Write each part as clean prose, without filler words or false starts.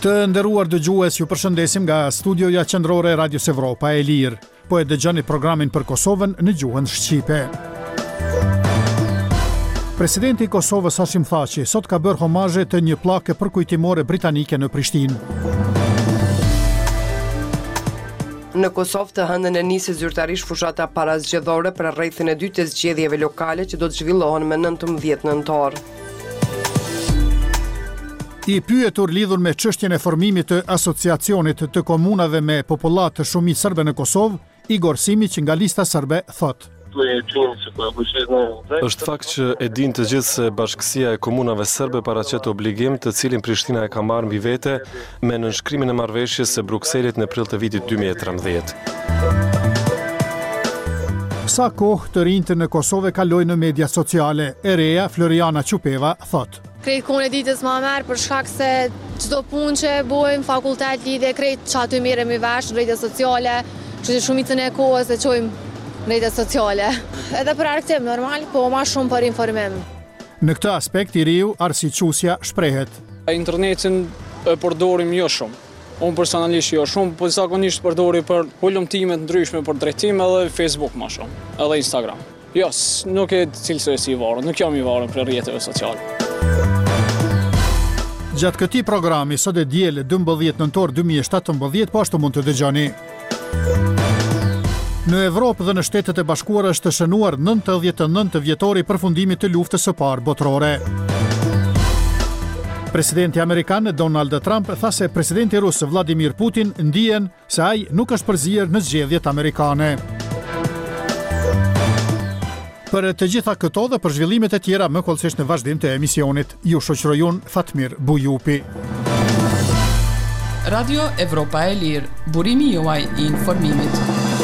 Të nderuar dëgjues, ju përshëndesim nga studioja qendrore e Radios Evropa e Lirë. Po e dëgjoni programin për Kosovën në gjuhën shqipe. Presidenti i Kosovës Hashim Thaçi sot ka bërë homazhe të një pllake përkujtimore britanike në Prishtinë. Në Kosovë të hënën e nisi zyrtarisht fushata parazgjedhore për rrethin e dytë të zgjedhjeve lokale që do të zhvillohen me 19 nëntor. I pyetur lidhur me çështjen e formimit të asociacionit të komunave me popullat të shumicë serbe në Kosovë, Igor Simić nga lista serbe thot: Është fakt që e din të gjithë se Bashkësia e Komunave Serbe paraqet obligim të cilin Prishtina e ka marrë mbi vete me nënshkrimin e marrëveshjes së Brukselit në prill të vitit 2013. Sa kohë të rinjtë në Kosovë kalojnë në media sociale, e reja Floriana Çupeva thot: Krejt kohën e ditës ma merë për shkak se çdo punë që bojmë, fakultet lidhe, krejt që aty mirëm i vesh në rrjete sociale, që shumicën e kohës e qojmë në rrjete sociale. Edhe për arktim, normal, po ma shumë për informim. Në këtë aspekt i riu Arsi Qusja shprehet: Internetin e përdorim jo shumë. Unë personalisht jo shumë, po zakonisht përdori për hulumtime të ndryshme për drejtim edhe Facebook ma shumë, edhe Instagram. Jo, nuk e cilësisht i varur, nuk jam i varur për rrjeteve sociale. Gjatë këtij programi sot e diel 12 nëntor 2017 po ashtu mund të dëgjoni. Në Evropë dhe në Shtetet e Bashkuara është të shënuar 99 vjetori përfundimit të luftës së parë botërore. Presidenti amerikan Donald Trump tha se presidenti rus Vladimir Putin ndihen se ai nuk është përzier në zgjedhjet amerikane. Për të gjitha këto dhe për zhvillimet e tjera më kollësisht në vazhdim të emisionit, ju shoqërojun Fatmir Bujupi. Radio Evropa e Lirë, burimi juaj i informimit.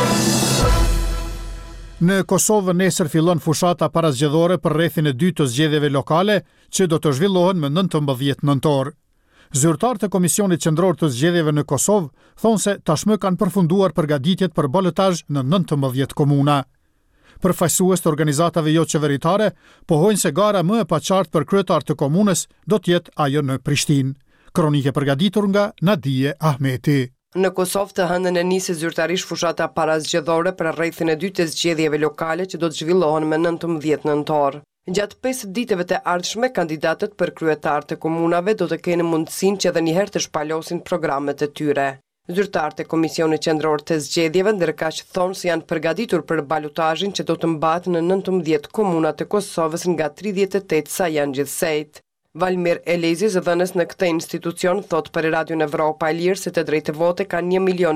Në Kosovë nesër fillon fushata parazgjedhore për rrethin e dytë të zgjedhjeve lokale që do të zhvillohen më 19 nëntor. Zyrtarët e Komisionit Qendror të Zgjedhjeve në Kosovë thonë se tashmë kanë përfunduar përgatitjet për balotazh në 19 komuna. Përfaqësues të organizatave jo qeveritare pohojnë se gara më e paqartë për kryetar të komunës do të jetë ajo në Prishtinë. Kronike përgatitur nga Nadije Ahmeti. Në Kosovë të hënën e nisi zyrtarisht fushata parazgjedhore për rrethin e dytë të zgjedhjeve lokale që do të zhvillohen me 19 nëntor. Gjatë 5 ditëve të ardhshme, kandidatët për kryetar të komunave do të kenë mundësinë që edhe një herë të shpalosin programet e tyre. Zyrtarët e Komisionit Qendror të Zgjedhjeve ndërkaq thonë se janë përgatitur për balotazhin që do të mbahet në 19 komuna të Kosovës nga 38 sa janë gjithsejt. Valmir Elezi, zëdhënës në këtë institucion, thot për Radion Evropa e Lirë se të drejtë vote kanë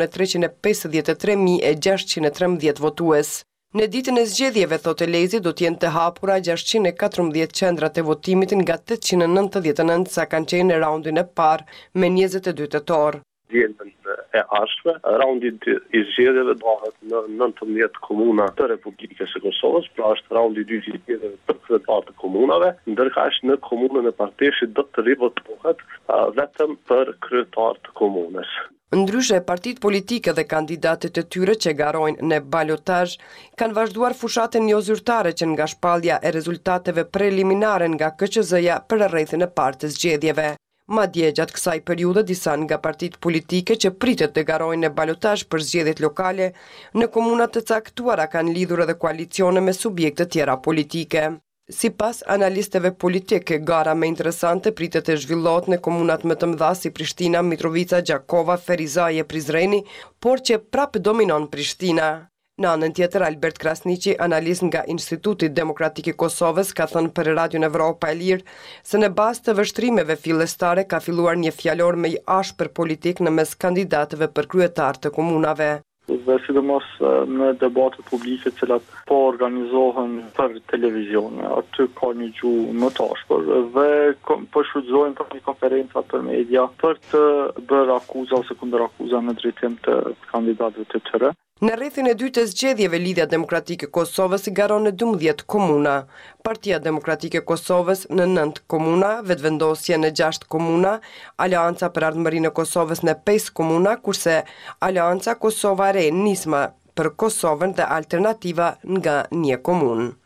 1.353.613 votues. Në ditën e zgjedhjeve, thot Elezi, do t'jenë të hapura 614 qendrat e votimit nga 899 sa kanë qenë në raundin e parë me 22 tetor. Dielën e ardhshme, raundi i zgjedhjeve bëhet në 19 komuna të Republikës së Kosovës, pra është raundi i dytë i zgjedhjeve për kryetarët e komunave, ndërkaq në komunën e Parteshit do të rivotohet vetëm për kryetarët e komunës. Ndryshe, partitë politike dhe kandidatët e tyre që garojnë në balotazh kanë vazhduar fushatën jo zyrtare që nga shpallja e rezultateve preliminare nga KQZ-ja për rrethin e parë të zgjedhjeve. Madje gjatë kësaj periudhe disa nga partitë politike që pritet të garojnë në balotazh për zgjedhjet lokale në komuna të caktuara kanë lidhur edhe koalicione me subjekte tjera politike. Sipas analistëve politike, gara më interesante pritet të zhvillohet në komunat më të mëdha si Prishtina, Mitrovica, Gjakova, Ferizaje, Prizreni, por që prapë dominon Prishtina. Në anën tjetër, Albert Krasniqi, analist nga Instituti Demokratik i Kosovës, ka thënë për Radion Evropa e Lirë se në bazë të vështrimeve fillestare ka filluar një fjalor më i ashpër politik në mes kandidatëve për kryetar të komunave. Dhe sidomos në debatet publike të cilat po organizohen për televizion, aty ka një gjuhë më të ashpër dhe po shfrytëzohen për një konferenca për media për të bërë akuza ose kundërakuza në drejtim të kandidatëve të tyre. Në rrethin e dytë të zgjedhjeve, Lidhja Demokratike e Kosovës i garon në 12 komuna, Partia Demokratike e Kosovës në 9 komuna, Vetëvendosja në 6 komuna, Aleanca për Ardhmërinë e Kosovës në 5 komuna, kurse Aleanca Kosova Re Nisma për Kosovën dhe Alternativa nga 1 komunë.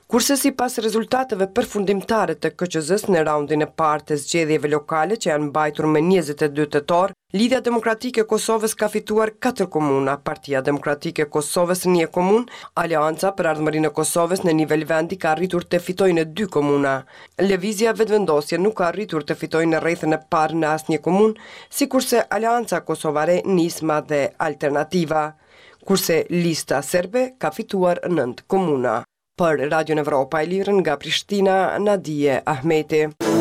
Kurse sipas rezultateve përfundimtare të KQZ-s në raundin e parë të zgjedhjeve lokale që janë mbajtur me 22 tetor, Lidhja Demokratike e Kosovës ka fituar 4 komuna, Partia Demokratike e Kosovës në 1 komunë, Aleanca për Ardhmërinë e Kosovës në nivel vendi ka arritur të fitojë në 2 komuna. Lëvizja Vetëvendosje nuk ka arritur të fitojë në rrethën e parë në asnjë komunë, sikurse Aleanca Kosovare, Nisma dhe Alternativa, kurse Lista Serbe ka fituar 9 komuna. Për Radio Evropa e Lirë nga Prishtina, Nadije Ahmeti.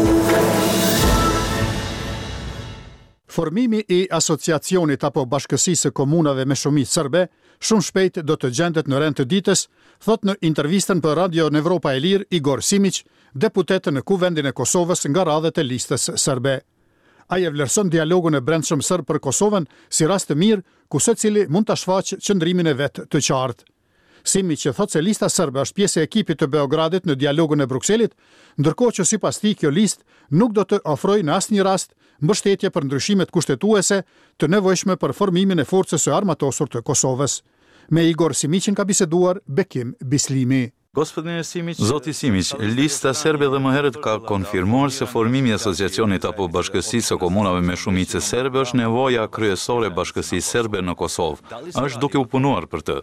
Formimi I asociacionit apo bashkësisë së komunave me shumicë serbe shumë shpejt do të gjendet në rend të ditës, thot në intervistën për Radio Evropa e Lirë Igor Simić, deputet në Kuvendin e Kosovës nga radhët e listës serbe. Ai e vlerëson dialogun e brendshëm serb për Kosovën si rast të mirë ku secili mund ta shfaqë qëndrimin e vet të qartë. Simić thot se lista serbe është pjesë e ekipit të Beogradit në dialogun e Brukselit, ndërkohë që sipas tij kjo listë nuk do të ofrojë në asnjë rast mbështetje për ndryshimet kushtetuese të nevojshme për formimin e forcës së armatosur të Kosovës. Me Igor Simićin ka biseduar Bekim Bislimi. Zoti Simić, lista serbe dhe më herët ka konfirmuar se formimi I asociacionit apo bashkësisë së komunave me shumicë serbe është nevoja kryesore e bashkësisë serbe në Kosovë. Është duke u punuar për të.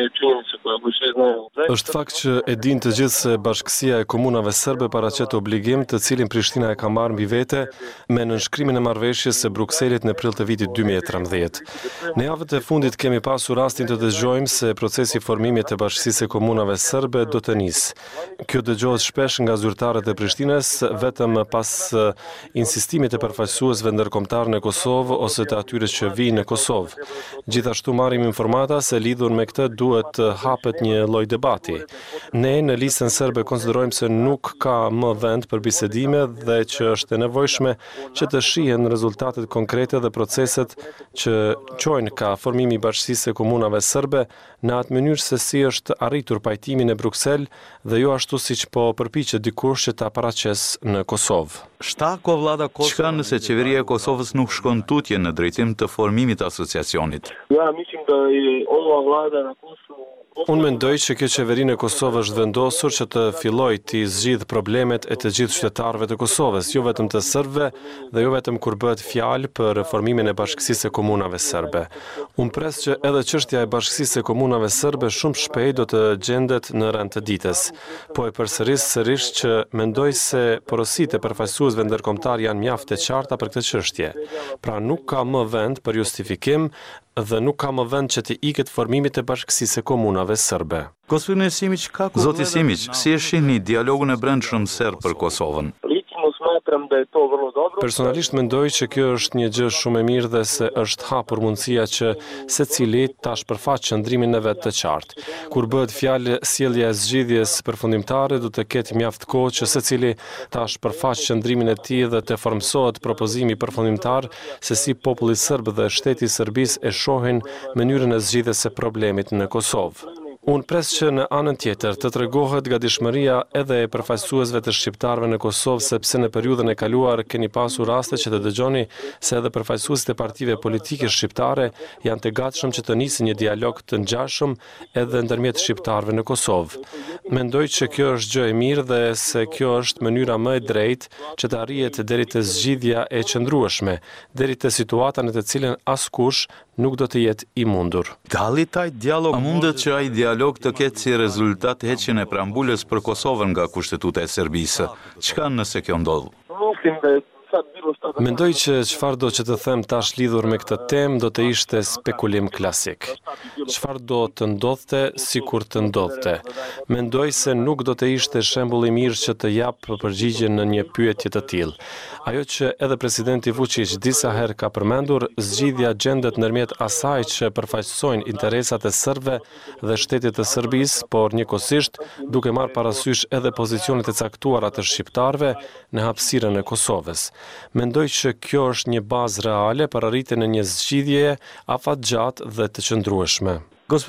Është fakt që e din të gjithë se bashkësia e komunave serbe paraqet obligim të cilin Prishtina e ka marrë mbi vete me nënshkrimin e marrëveshjes së Brukselit në prill të vitit 2013. Në javët e fundit kemi pasur rastin të dëgjojmë se procesi I formimit të bashkësisë së komunave serbe do të nisë. Kjo dëgjohet shpesh nga zyrtarët e Prishtinës vetëm pas insistimit të përfaqësuesve ndërkombëtar në Kosovë ose të atyre që vijnë në Kosovë. Gjithashtu marrim informata se lidhur me këtë duhet të hapet një lloj debati. Ne në listën serbe konsiderojmë se nuk ka më vend për bisedime dhe që është e nevojshme që të shihen rezultatet konkrete dhe proceset që çojnë ka formimi I bashkësisë së komunave serbe në atë mënyrë se si është arritur pajtimi në Bruksel dhe jo ashtu siç po përpiqet dikush që ta paraqes në Kosovë. Çka nëse qeveria e Kosovës nuk shkon tutje në drejtim të formimit të asociacionit? Unë mendoj që kjo qeveri në Kosovë është vendosur që të fillojë të zgjidh problemet e të gjithë qytetarëve të Kosovës, jo vetëm të serbëve dhe jo vetëm kur bëhet fjalë për reformimin e bashkësisë së komunave serbe. Unë pres që edhe çështja e bashkësisë së komunave serbe shumë shpejt do të gjendet në rend të ditës. Po e përsëris sërish që mendoj se porositë e përfaqësuesve ndërkombëtar janë mjaft të qarta për këtë çështje. Pra nuk ka më vend për justifikim dhe nuk ka më vend që të iket formimit të bashkësisë së komunave serbe. Zoti Simić, si e shihni dialogun e brendshëm serb për Kosovën? Personalisht mendoj që kjo është një gjë shumë e mirë dhe se është hapur mundësia që secili ta shpërfaqë qëndrimin e vet të qartë. Kur bëhet fjalë sjellja e zgjidhjes përfundimtare, do të ketë mjaft kohë që secili ta shpërfaqë qëndrimin e tij dhe të formsohet propozimi përfundimtar se si populli serb dhe shteti I Serbisë e shohin mënyrën e zgjidhjes së problemit në Kosovë. Unë pres që në anën tjetër të tregohet gatishmëria edhe e përfaqësuesve të shqiptarëve në Kosovë sepse në periudhën e kaluar keni pasur raste që të dëgjoni se edhe përfaqësuesit e partive politike shqiptare janë të gatshëm që të nisë një dialog të ngjashëm edhe ndërmjet shqiptarëve në Kosovë. Mendoj që kjo është gjë e mirë dhe se kjo është mënyra më e drejtë që të arrihet deri te zgjidhja e qëndrueshme, deri te situata në të cilën askush nuk do të jetë I mundur. A mundet që ai dialog të ketë si rezultat heqjen e preambulës për Kosovën nga kushtetuta e Serbisë? Çka nëse kjo ndodh? Mendoj që çfarë do që të them tash lidhur me këtë temë do të ishte spekulim klasik. Çfarë do të ndodhte sikur të ndodhte. Mendoj se nuk do të ishte shembull I mirë që të jap përgjigje në një pyetje të tillë. Ajo që edhe presidenti Vučić disa herë ka përmendur, zgjidhja gjendet ndërmjet asaj që përfaqësojnë interesat e serbëve dhe shtetit të Serbisë, por njëkohësisht duke marrë parasysh edhe pozicionet e caktuara të shqiptarëve në hapësirën e Kosovës. Mendoj që kjo është një bazë reale për arritjen e një zgjidhjeje afatgjatë dhe të qëndrueshme.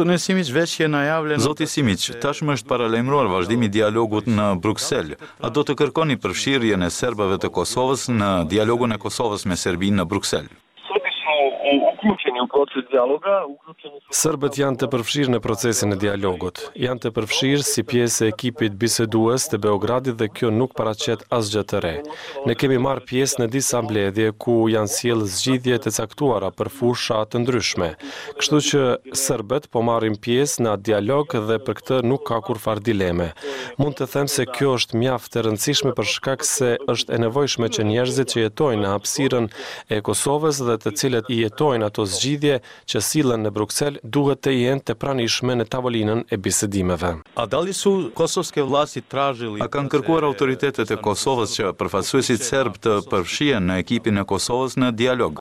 Zoti Simić, tashmë është paralajmëruar vazhdimi I dialogut në Bruksel. A do të kërkoni përfshirjen e serbëve të Kosovës në dialogun e Kosovës me Serbinë në Bruksel? Serbët janë të përfshirë në procesin e dialogut. Janë të përfshirë si pjesë e ekipit bisedues të Beogradit dhe kjo nuk paraqet asgjë të re. Ne kemi marrë pjesë në disa mbledhje ku janë sjellë zgjidhje të caktuara për fusha të ndryshme. Kështu që serbët po marrin pjesë në atë dialog dhe për këtë nuk ka kurfar dileme. Mund të them se kjo është mjaft e rëndësishme për shkak se është e nevojshme që njerëzit që jetojnë në hapësirën e Kosovës dhe të cilët i jetojnë ato zgjidhje që sillen në Bruksel duhet të jenë të pranishme në tavolinën e bisedimeve. A dali su kosovske vlasti tražili? A kanë kërkuar autoritetet e Kosovës që përfaqësuesit serb të përfshihen në ekipin e Kosovës në dialog?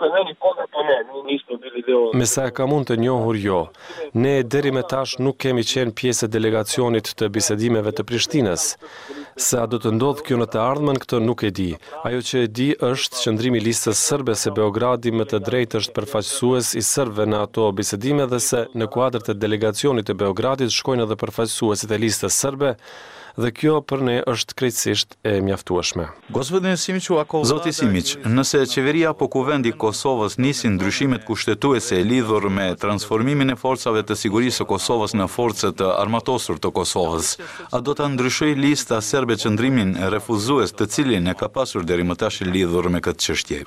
Me sa e ka mund të njohur jo. Ne deri me tash nuk kemi qenë pjesë e delegacionit të bisedimeve të Prishtinës. Sa do të ndodhë kjo në të ardhmen, këtë nuk e di. Ajo që e di është qëndrimi i listës serbe se Beogradi me të drejtë është përfaqësues i serbëve në ato bisedime dhe se në kuadër të delegacionit të Beogradit shkojnë edhe përfaqësuesit e listës serbe dhe kjo për ne është krejtësisht e mjaftueshme. Zoti Simić, nëse qeveria apo kuvendi i Kosovës nisin ndryshimet kushtetuese e lidhur me transformimin e forcave të sigurisë së Kosovës në forcët të armatosur të Kosovës, a do ta ndryshojë lista serbe qëndrimin refuzues të cilin e ka pasur deri më tash lidhur me këtë çështje?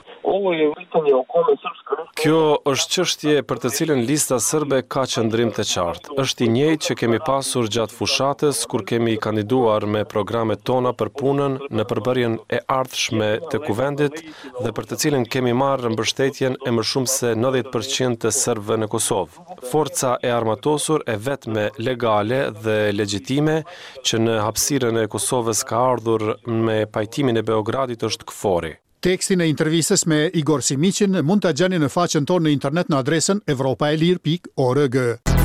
Kjo është çështje për të cilën lista serbe ka qëndrim të qartë. Është i njëjtë që kemi pasur gjatë fushatës kur kemi kandiduar me programet tona për punën në përbërjen e ardhshme të kuvendit dhe për të cilën kemi marrë mbështetjen e më shumë se 90% të serbëve në Kosovë. Forca e armatosur e vetme legale dhe legjitime që në hapësirën e Kosovës ka ardhur me pajtimin e Beogradit është KFOR-i. Tekstin e intervistës me Igor Simićin mund ta gjeni në faqen tonë në internet në adresën europaelir.org.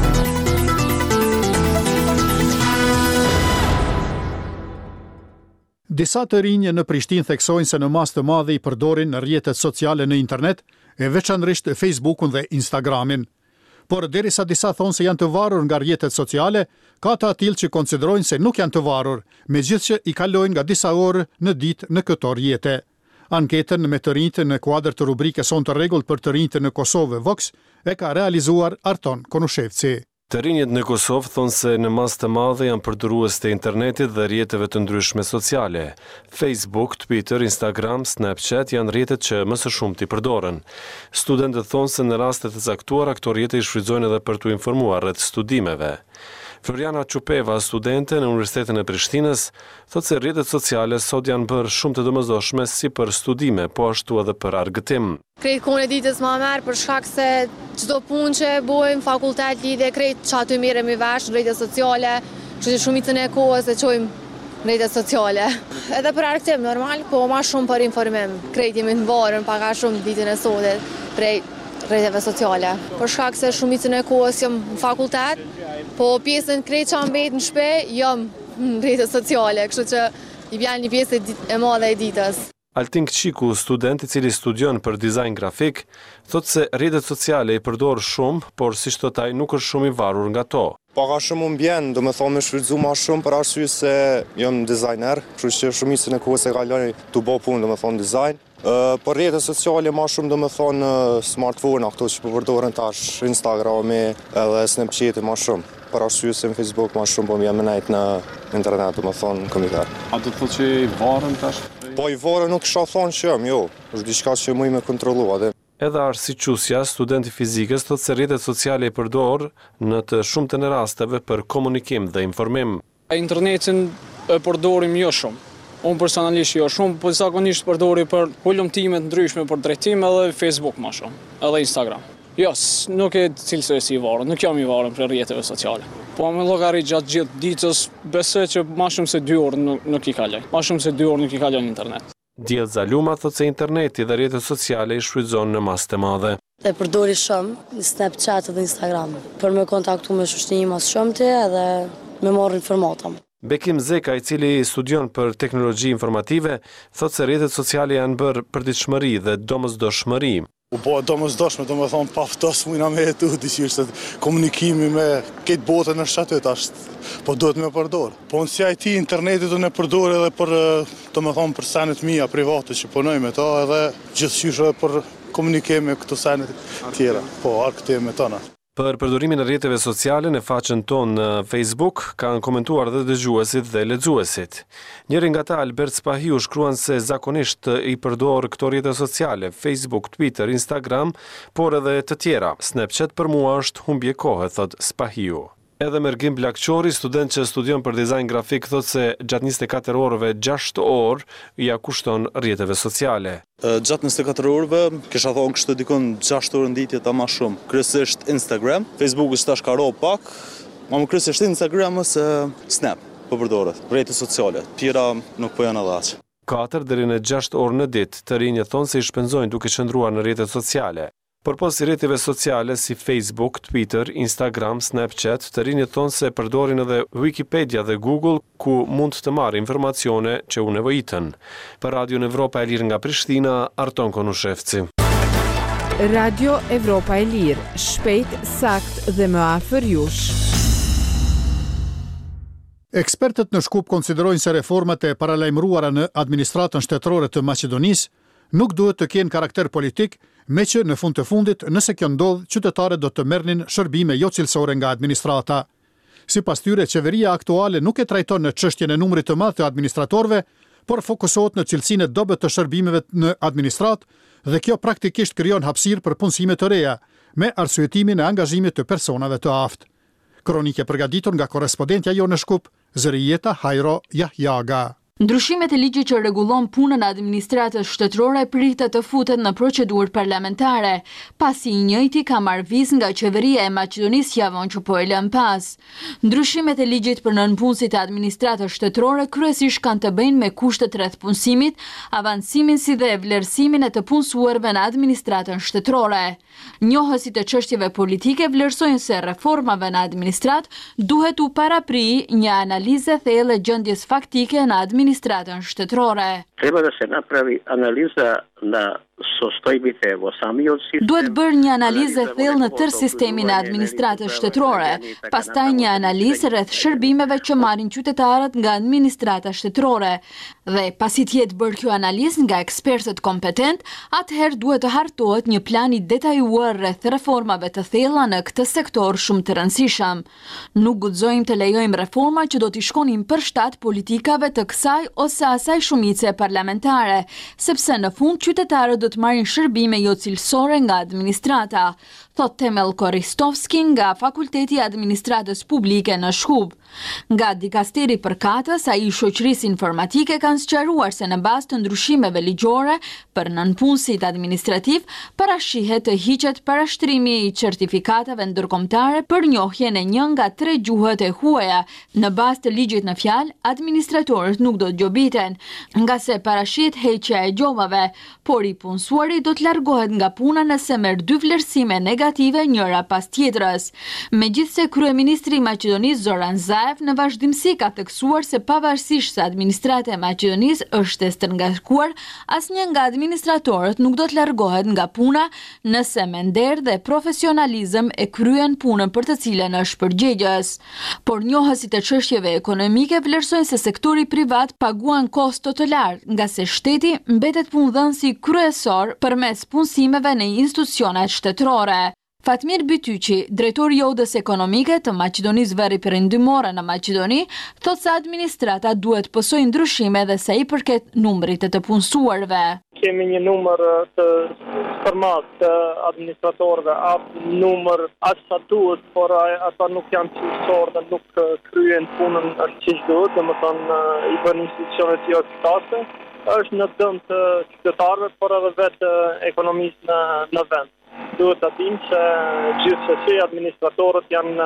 Disa të rinj në Prishtinë theksojnë se në mas të madhe i përdorin në rrjetet sociale në internet, e veçanërisht Facebookun dhe Instagramin. Por derisa disa thonë se janë të varur nga rrjetet sociale, ka të atill që konsiderojnë se nuk janë të varur, megjithëse i kalojnë nga disa orë në ditë në këto rrjete. Anketën me të rinjtë në kuadër të rubrikës Son të rregullt për të rinjtë në Kosovë Vox e ka realizuar Arton Konushevci. Të rinjët në Kosovë thonë se në mas të madhe janë përdorues të internetit dhe rrjeteve të ndryshme sociale. Facebook, Twitter, Instagram, Snapchat janë rrjetet që më së shumti përdoren. Studentët thonë se në raste të caktuara këto rrjete i shfrytëzojnë edhe për t'u informuar rreth studimeve. Floriana Çupeva, studente në Universitetin e Prishtinës, thotë se rrjetet sociale sot janë bërë shumë të domosdoshme si për studime, po ashtu edhe për argëtim. Krejt kohën e ditës më merr për shkak se çdo punë që bëjmë, fakultet lidhe, krejt çatu mirëm i vesh në rrjetet sociale, kështu që shumicën e kohës e çojmë në rrjetet sociale. Edhe për argëtim normal, po më shumë për informim. Krejt jemi të varur pak a shumë ditën e sotit prej rrjeteve sociale. Për shkak se shumicën e kohës jam në fakultet, po pjesën krejt që mbet në shtëpi jam në rrjetet sociale, kështu që i vjen një pjesë e madhe e ditës. Altin Kqiku, student i cili studion për dizajn grafik, thotë se rrjetet sociale i përdor shumë, por siç thot ai nuk është shumë i varur nga to. Paka shumë më bjen, do me thonë me shfrytzu ma shumë për arsye se jam dizajner, kështu që shumicën e kohës e kaloj të bëj punë, do me thonë dizajn. Por rrjetet sociale ma shumë do me thonë smartphone, ato që përdoren tash, Instagrami edhe Snapchati ma shumë. Për arsye se në Facebook ma shumë po më jam nejt në internet, do me thonë në kombëtar. A do të thotë që i varën tash? Po i varën nuk kisha thonë që jam, jo. Është diçka që muj me kontrollu atë. Edhe Arsi Qusja, studenti fizikës, thotë se rrjetet sociale i përdor në të shumtën e rasteve për komunikim dhe informim. Internetin e përdorim jo shumë. Unë personalisht jo shumë, po zakonisht përdori për hulumtime të ndryshme për drejtim edhe Facebook më shumë, edhe Instagram. Jo, nuk e cilësoj si i varur, nuk jam i varur për rrjeteve sociale. Po me llogarit gjatë gjithë ditës, besoj që më shumë se 2 orë nuk i kaloj. Më shumë se 2 orë nuk i kaloj në internet. Diell Zaluma thotë se interneti dhe rrjetet sociale i shfrytëzon në masë të madhe. E përdori shumë në Snapchat dhe Instagram, për me kontaktu me shoqërinë mas shumti edhe me marrë informata. Bekim Zeka, i cili studion për teknologji informative, thotë se rrjetet sociale janë bërë përditshmëri dhe domosdoshmëri. U bo domosdoshme, do me thonë paftos mujna me jetu, diqysh se komunikimi me këtë botën është aty tash, po duhet me përdor. Po në si IT internetit do ne përdor edhe për, do me thonë për senet mia private që punoj me ta, edhe gjithçysh edhe për komunikojmë me këto sene tjera, po arkëtojmë tona. Për përdorimin e rrjeteve sociale në faqen tonë në Facebook, kanë komentuar dhe dëgjuesit dhe lexuesit. Njëri nga ta, Albert Spahiu, shkruan se zakonisht i përdor këto rrjete sociale, Facebook, Twitter, Instagram, por edhe të tjera. Snapchat për mua është humbje kohe, thot Spahiu. Edhe Mergim Blakqori, student që studion për dizajn grafik, thot se gjatë 24 orëve 6 orë ja kushton rrjeteve sociale. Gjatë 24 orëve, kisha thonë kështë dikon 6 orë nditje ta ma shumë. Kryesisht Instagram, Facebook është tash ka ro pak, ma më kryesisht Instagram ose Snap, për përdoret, rrjete sociale, tjera nuk po janë edhe aq. 4 deri në 6 orë në ditë, të rinjë thonë se i shpenzojnë duke qëndruar në rrjetet sociale. Por pas rrjeteve sociale si Facebook, Twitter, Instagram, Snapchat, të rinjë thonë se përdorin edhe Wikipedia dhe Google ku mund të marrë informacione që u nevojitën. Për Radio Evropa e Lirë nga Prishtina, Arton Konushevci. Radio Evropa e Lirë, shpejt, sakt dhe më afër jush. Ekspertët në Shkup konsiderojnë se reformat e paralajmëruara në administratën shtetërore të Maqedonisë nuk duhet të kenë karakter politik, me që në fund të fundit, nëse kjo ndodh, qytetarët do të merrnin shërbime jo cilësore nga administrata. Sipas tyre, qeveria aktuale nuk e trajton në çështjen e numrit të madh të administratorëve, por fokusohet në cilësinë e dobët të shërbimeve në administrat dhe kjo praktikisht krijon hapësirë për punësime të reja, me arsyetimin e angazhimit të personave të aftë. Kronike përgatitur nga korrespondentja jo në Shkup, Zërijeta Hajro Jahjaga. Ndryshimet e ligjit që rregullon punën e administratës shtetërore pritet të futet në procedurë parlamentare, pasi i njëjti ka marrë vizë nga qeveria e Maqedonisë javën që po e lën pas. Ndryshimet e ligjit për nënpunësit e administratës shtetërore kryesisht kanë të bëjnë me kushtet rreth punësimit, avancimin si dhe vlerësimin e të punësuarve në administratën shtetërore. Njohësit e çështjeve politike vlerësojnë se reformave në administrat duhet u paraprijë një analizë thellë e gjendjes faktike në administratën shtetërore. Treba da se napravi analiza na Duhet bërë një analizë thellë në tërë sistemin e administratës shtetërore, pastaj një analizë rreth shërbimeve që marrin qytetarët nga administrata shtetërore. Dhe pasi të jetë bërë kjo analizë nga ekspertët kompetent, atëherë duhet të hartohet një plan i detajuar rreth reformave të thella në këtë sektor shumë të rëndësishëm. Nuk guxojmë të lejojmë reforma që do t'i shkonin përshtat politikave të kësaj ose asaj shumice parlamentare, sepse në fund qytetarët do të marrin shërbime jo cilësore nga administrata, thot Temel Koristovski nga Fakulteti i Administratës Publike në Shkup. Nga dikasteri përkatës, ai i shoqërisë informatike kanë sqaruar se në bazë të ndryshimeve ligjore për nënpunësit administrativ parashihet të hiqet parashtrimi i certifikatave ndërkombëtare për njohjen e një nga 3 gjuhët e huaja. Në bazë të ligjit në fjalë, administratorët nuk do të gjobiten, nga se parashihet heqja e gjobave, por i punësuari do të largohet nga puna nëse merr 2 vlerësime negative njëra pas tjetrës. Megjithse kryeministri i Maqedonisë Zoran Zaev në vazhdimsi ka theksuar se pavarësisht se administrata e Maqedonisë është e stërngarkuar, asnjë nga administratorët nuk do të largohet nga puna nëse me nder dhe profesionalizëm e kryen punën për të cilën është përgjegjës. Por njohësit e çështjeve ekonomike vlerësojnë se sektori privat paguan kosto të lartë, nga se shteti mbetet punëdhënësi kryesor përmes punësimeve në institucionet shtetërore. Fatmir Bytyqi, drejtori i Odës Ekonomike të Maqedonisë Veriperëndimore në Maqedoni, thotë se administrata duhet pësojë ndryshime dhe sa i përket numrit të punësuarve. Kemi një numër të format të administratorëve, atë numër aq sa duhet, por ata nuk janë cilësor dhe nuk kryen punën siç duhet, domethënë i bën institucionet jo efikase. Është në dëm të qytetarëve, por edhe vetë ekonomisë në vend. Duhet të dim se gjithsesi administratorët janë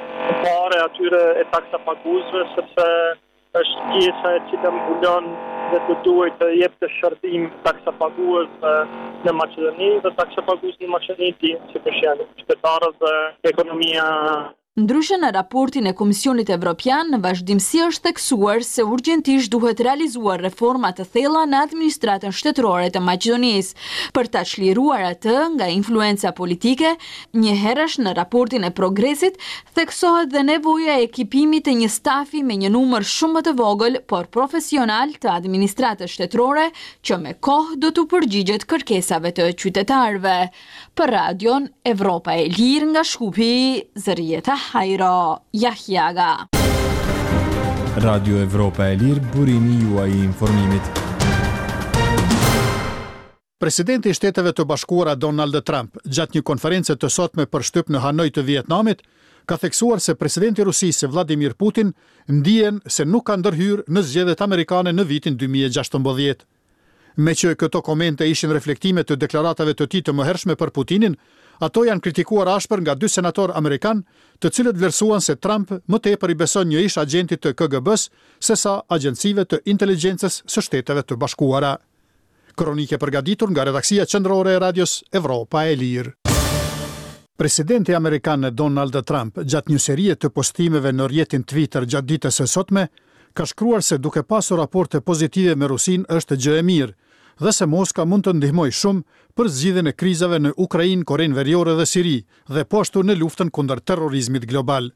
pare atyre e taksapaguesve, sepse është pjesa e cila mbulon dhe të duhet të jep të shërbim taksapagues në Maqedoni dhe taksapagues në Maqedoni që përshjanë qytetarët dhe ekonomia Ndryshe në raportin e Komisionit Evropian, në vazhdimsi është theksuar se urgjentisht duhet realizuar reforma të thella në administratën shtetërore të Maqedonisë, për ta çliruar atë nga influenca politike. Njëherësh në raportin e progresit theksohet dhe nevoja e ekipimit të një stafi me një numër shumë më të vogël, por profesional të administratës shtetërore, që me kohë do të përgjigjet kërkesave të qytetarëve. Për Radion Evropa e Lirë nga Shkupi, Zërieta Hajro Jahjaga. Radio Evropa e Lirë, burimi juaj I informimit. Presidenti I Shteteve të Bashkuara Donald Trump, gjatë një konference të sotme për shtyp në Hanoj të Vietnamit, ka theksuar se presidenti I Rusisë Vladimir Putin ndihen se nuk ka ndërhyrë në zgjedhjet amerikane në vitin 2016. Me që këto komente ishin reflektime të deklaratave të tij të mëhershme për Putinin, ato janë kritikuar ashpër nga 2 senatorë amerikan, të cilët vlerësuan se Trump më tepër I beson një ish agentit të KGB-s sesa agjencive të inteligjencës së Shteteve të Bashkuara. Kronike përgatitur nga redaksia qendrore e Radios Evropa e Lirë. Presidenti amerikan Donald Trump, gjatë një serie të postimeve në rrjetin Twitter gjatë ditës së sotme, ka shkruar se duke pasur raporte pozitive me Rusinë është gjë e mirë, dhe se Moska mund të ndihmojë shumë për zgjidhjen e krizave në Ukrainë, Korenë Veriore dhe Siri, dhe po ashtu në luftën kundër terrorizmit global.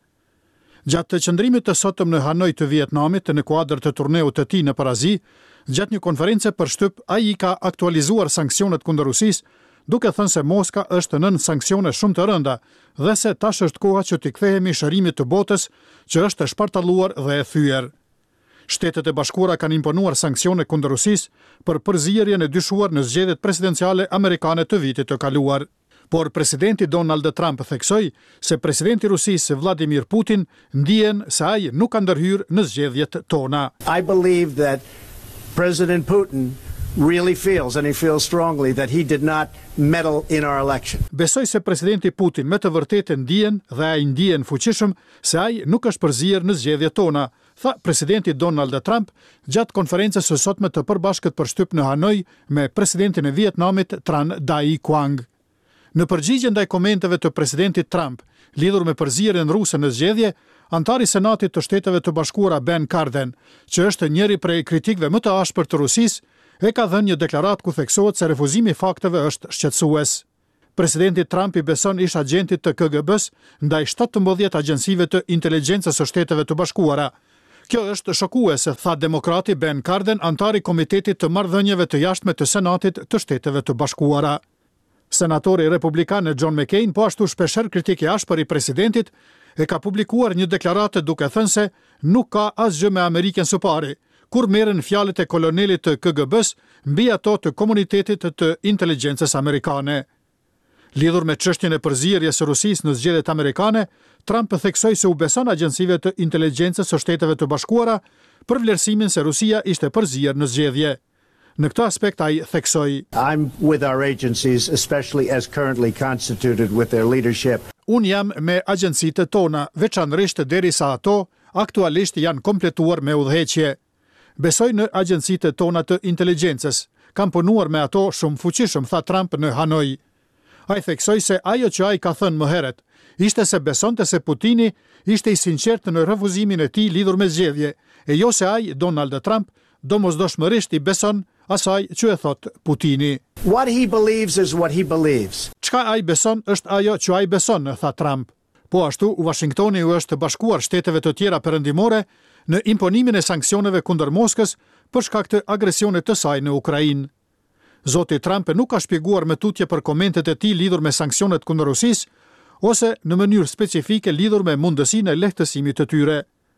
Gjatë të qëndrimit të sotëm në Hanoj të Vietnamit, në kuadër të turneut të tij nëpër Azi, gjatë një konference për shtyp, ai ka aktualizuar sanksionet kundër Rusisë, duke thënë se Moska është nën sanksione shumë të rënda dhe se tash është koha që t'i kthehemi shërimit të botës që është e shpartalluar dhe e thyer. Shtetet e Bashkuara kanë imponuar sanksione kundër Rusisë për përzierjen e dyshuar në zgjedhjet presidenciale amerikane të vitit të kaluar. Por presidenti Donald Trump theksoi se presidenti I Rusisë Vladimir Putin ndihen se ai nuk ka ndërhyrë në zgjedhjet tona. I believe that President Putin really feels, and he feels strongly, that he did not meddle in our election. Besoj se presidenti Putin me të vërtetë ndihen dhe ai ndihen fuqishëm se ai nuk është përzier në zgjedhjet tona, tha presidenti Donald Trump gjatë konferencës së sotme të përbashkët për shtyp në Hanoj me presidentin e Vietnamit Tran Dai Quang. Në përgjigje ndaj komenteve të presidentit Trump lidhur me përzierjen ruse në zgjedhje, antari i Senatit të Shteteve të Bashkuara Ben Cardin, që është njëri prej kritikëve më të ashpër të Rusisë, e ka dhënë një deklaratë ku theksohet se refuzimi I fakteve është shqetësues. Presidenti Trump I beson ish agentit të KGB-s ndaj 17 agjencive të inteligjencës së Shteteve të Bashkuara. Kjo është shokuese, tha demokrati Ben Cardin, antari Komitetit të Marrëdhënieve të Jashtme të Senatit të Shteteve të Bashkuara. Senatori republikan John McCain, po ashtu shpeshherë kritik I ashpër I presidentit, e ka publikuar një deklaratë duke thënë se nuk ka asgjë me Amerikën së pari, kur merren fjalët e kolonelit të KGB-s mbi ato të komunitetit të inteligjencës amerikane. Lidhur me çështjen e përzierjes së Rusisë në zgjedhjet amerikane, Trump theksoi se u beson agjencive të inteligjencës së Shteteve të Bashkuara për vlerësimin se Rusia ishte përzier në zgjedhje. Në këtë aspekt ai theksoi: I'm with our agencies, especially as currently constituted with their leadership. Un jam me agjencitë tona, veçanërisht derisa ato aktualisht janë kompletuar me udhëheqje. Besoj në agjencitë tona të inteligjencës. Kam punuar me ato shumë fuqishëm, tha Trump në Hanoj. Ai theksoi se ajo që ai ka thënë më herët ishte se besonte se Putini ishte I sinqert në refuzimin e tij lidhur me zgjedhje, e jo se ai, Donald Trump, domosdoshmërisht I beson asaj që e thot Putini. What he believes is what he believes. Çka ai beson është ajo që ai beson, tha Trump. Po ashtu, Washingtoni u është bashkuar shteteve të tjera perëndimore në imponimin e sanksioneve kundër Moskës për shkak të agresionit të saj në Ukrainë. Zoti Trump nuk ka shpjeguar me tutje për komentet e tij lidhur me sanksionet kundër Rusisë ose në mënyrë specifike lidhur me mundësinë e lehtësimit të tyre.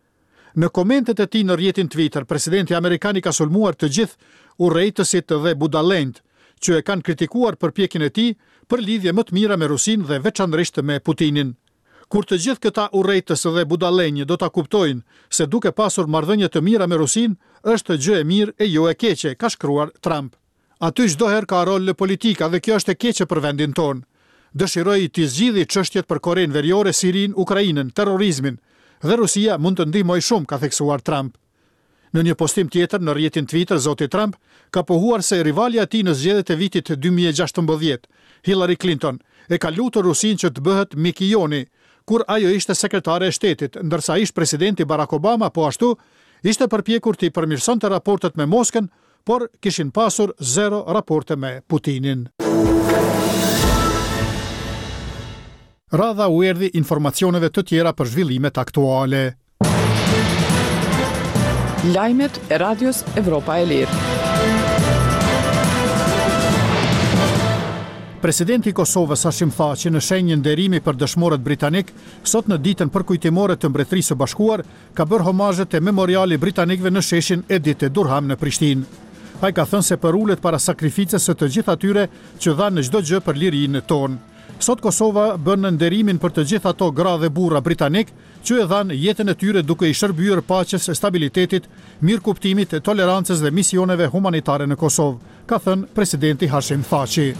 Në komentet e tij në rrjetin Twitter, presidenti amerikan I ka sulmuar të gjithë urrejtësit dhe budallënjt që e kanë kritikuar përpjekjen e tij për lidhje më të mira me Rusinë dhe veçanërisht me Putinin. Kur të gjithë këta urrejtës dhe budallënj do ta kuptojnë se duke pasur marrëdhënie të mira me Rusinë është gjë e mirë e jo e keqe, ka shkruar Trump. Aty çdo herë ka rol politika dhe kjo është e keqe për vendin tonë. Dëshiroj të zgjidhë çështjet për Korenë Veriore, Sirinë, Ukrainën, terrorizmin dhe Rusia mund të ndihmojë shumë, ka theksuar Trump. Në një postim tjetër në rrjetin Twitter, zoti Trump ka pohuar se rivalja e tij në zgjedhjet e vitit 2016, Hillary Clinton, e ka lutur Rusinë që të bëhet mik I joni, kur ajo ishte sekretare e shtetit, ndërsa ish presidenti Barack Obama po ashtu ishte përpjekur t'i përmirësonte raportet me Moskën, por kishin pasur 0 raporte me Putinin. Radha u erdhi informacioneve të tjera për zhvillimet aktuale. Lajmet e Radios Evropa e Lirë. Presidenti i Kosovës Hashim Thaçi në shenjë nderimi për dëshmorët britanik, sot në ditën përkujtimore të Mbretërisë së Bashkuar, ka bërë homazhe te memoriali britanikëve në sheshin Edith Durham në Prishtinë. Ai ka thënë se përulet para sakrificës së të gjithë atyre që dhanë në çdo gjë për lirinë tonë. Sot Kosova bën nderimin për të gjithë ato gra dhe burra britanik që e dhanë jetën e tyre duke i shërbyer paqes, stabilitetit, mirëkuptimit, tolerancës dhe misioneve humanitare në Kosovë, ka thënë presidenti Hashim Thaçi.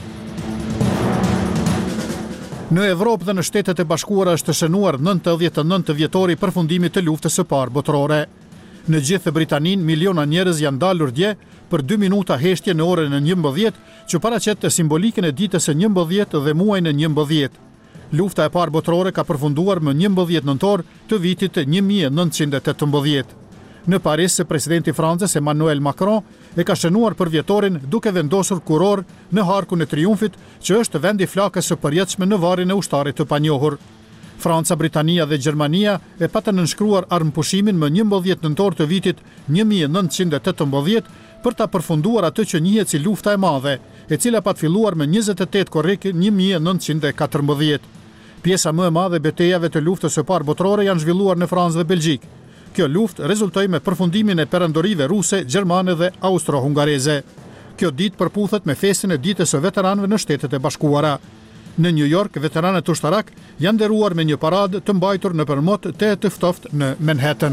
Në Evropë dhe në Shtetet e Bashkuara është shënuar 99 vjetori përfundimit të luftës së parë botërore. Në gjithë Britaninë miliona njerëz janë dalur dje për 2 minuta heshtje në orën e 11, që paraqet simbolikën e ditës së 11 dhe muajin e 11. Lufta e parë botërore ka përfunduar më 11 nëntor të vitit 1918. Në Paris, presidenti Francës Emmanuel Macron e ka shënuar për vjetorin duke vendosur kuror në Harkun e Triumfit, që është vendi flakës së përjetshme në varrin e ushtarit të panjohur. Franca, Britania dhe Gjermania e patën nënshkruar armëpushimin më 11 nëntor të vitit 1918 për ta përfunduar atë që njihet si lufta e madhe, e cila pat filluar më 28 korrik 1914. Pjesa më e madhe e betejave të luftës së parë botërore janë zhvilluar në Francë dhe Belgjik. Kjo luftë rezultoi me përfundimin e perandorive ruse, gjermane dhe austro-hungareze. Kjo ditë përputhet me festin e ditës së veteranëve në Shtetet e Bashkuara. Në New York, veteranët ushtarak janë nderuar me një paradë të mbajtur nëpër mot të ftoftë në Manhattan.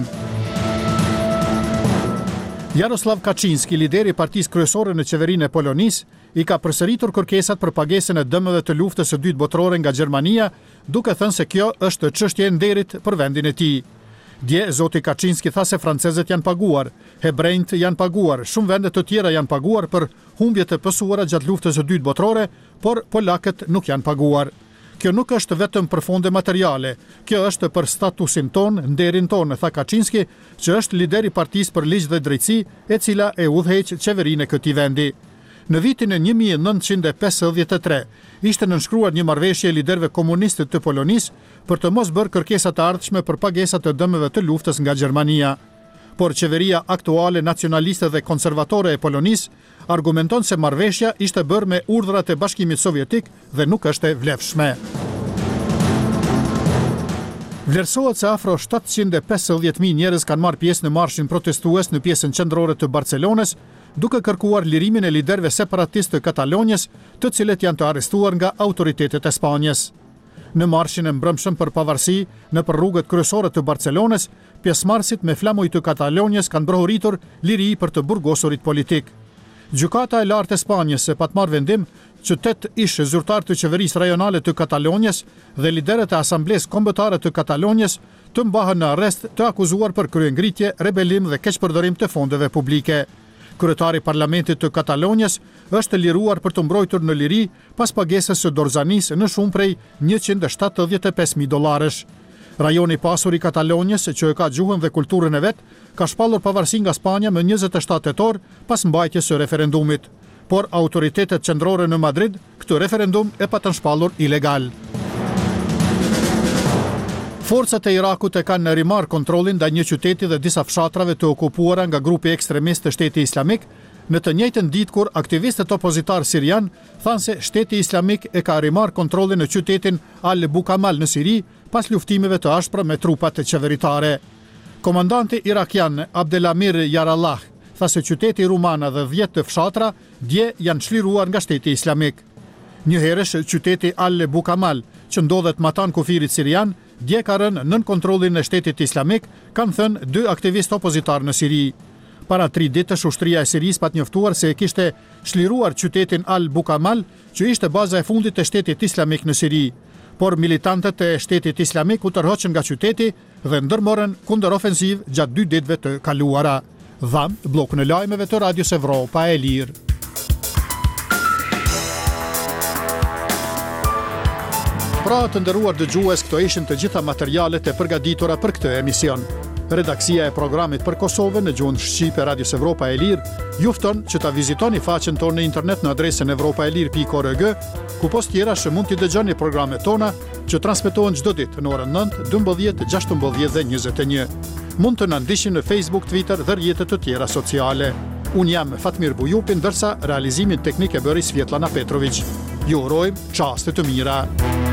Jaroslav Kaczynski, lideri i partisë kryesore në qeverinë e Polonisë, i ka përsëritur kërkesat për pagesën e dëmeve të luftës së dytë botërore nga Gjermania, duke thënë se kjo është çështje e nderit për vendin e tij. Dje, zoti Kaczynski tha se francezët janë paguar, hebrejt janë paguar, shumë vende të tjera janë paguar për humbjet e pësuara gjatë luftës së dytë botërore, por polakët nuk janë paguar. Kjo nuk është vetëm për fonde materiale, kjo është për statusin ton, nderin ton, tha Kaczynski, që është lider i partisë për ligj dhe drejtësi, e cila e udhëheq qeverinë e këtij vendi. Në vitin e 1953, ishte nënshkruar një marrëveshje e liderëve komunistë të Polonisë për të mos bërë kërkesa të ardhshme për pagesat të dëmeve të luftës nga Gjermania. Por qeveria aktuale nacionaliste dhe konservatore e Polonisë argumenton se marrëveshja ishte bërë me urdhrat e Bashkimit Sovjetik dhe nuk është e vlefshme. Vlerësohet se afro 750.000 njerëz kanë marrë pjesë në marshin protestues në pjesën qendrore të Barcelonës, duke kërkuar lirimin e liderëve separatistë të Katalonjës, të cilët janë të arrestuar nga autoritetet e Spanjës. Në marshin e mbrëmshëm për pavarësi nëpër rrugët kryesore të Barcelonës, pjesëmarrësit me flamuj të Katalonjës kanë brohuritur liri për të burgosurit politik. Gjykata e lartë e Spanjës pat marrë vendim që 8 ish zyrtar të qeverisë rajonale të Katalonjës dhe liderët e asamblesë kombëtare të Katalonjës të mbahen në arrest të akuzuar për kryengritje, rebelim dhe keqpërdorim të fondeve publike. Kryetari i Parlamentit të Katalonjës është liruar për të mbrojtur në liri pas pagesës së dorëzanisë në shumë prej $175.000. Rajoni pasur i Katalonjës, që e ka gjuhën dhe kulturën e vet, ka shpallur pavarësi nga Spanja më 27 tetor pas mbajtjes së referendumit. Por autoritetet qendrore në Madrid këtë referendum e patën shpallur ilegal. Forcat e Irakut e kanë rimar kontrollin ndaj një qyteti dhe disa fshatrave të okupuara nga grupi ekstremist të Shteti Islamik, në të njëjtën ditë kur aktivistët opozitar sirian thanë se Shteti Islamik e ka rimar kontrollin në qytetin Al-Bukamal në Siri pas luftimeve të ashpra me trupat qeveritare. Komandanti irakian Abdelamir Jarallah tha se qyteti Rumana dhe 10 të fshatra dje janë çliruar nga Shteti Islamik. Njëherësh qyteti Al-Bukamal, që ndodhet matan kufirit sirian, dje ka rënë nën kontrollin e Shtetit Islamik, kanë thënë 2 aktivistë opozitar në Siri. Para 3 ditësh ushtria e Sirisë pat njoftuar se e kishte çliruar qytetin Al-Bukamal, që ishte baza e fundit e Shtetit Islamik në Siri. Por militantët e Shtetit Islamik u tërhoqën nga qyteti dhe ndërmorën kundërofensiv gjatë 2 ditëve të kaluara. Dham, blokun e lajmeve të Radios Evropa e Lirë. Pra të nderuar dëgjues, këto ishin të gjitha materialet e përgatitura për këtë emision. Redaksia e programit për Kosovën në gjuhën shqipe Radios Evropa e Lirë ju fton që ta vizitoni faqen tonë në internet në adresën evropaelir.org, ku post tjera që mund t'i dëgjoni programet tona që transmetohen çdo ditë në orën 9, 12, 16 dhe 21. Mund të na ndiqni në Facebook, Twitter dhe rrjetet të tjera sociale. Unë jam Fatmir Bujupi, ndërsa realizimin teknik e bëri Svetlana Petrović. Ju urojmë çaste të mira.